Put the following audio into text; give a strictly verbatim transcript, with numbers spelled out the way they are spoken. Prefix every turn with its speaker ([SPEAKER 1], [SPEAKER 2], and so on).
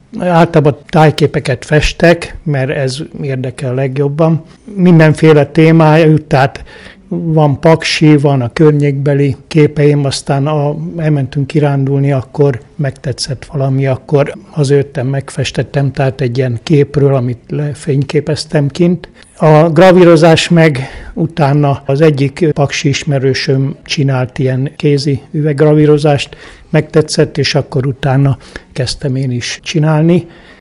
[SPEAKER 1] Általában tájképeket festek, mert ez érdekel legjobban. Mindenféle témájú, tehát van paksi, van a környékbeli képeim, aztán a, elmentünk kirándulni, akkor megtetszett valami, akkor hazőttem, megfestettem, tehát egy ilyen képről, amit lefényképeztem kint. A gravírozás meg utána az egyik paksi ismerősöm csinált ilyen kézi üveggravírozást, megtetszett, és akkor utána kezdtem én is csinálni.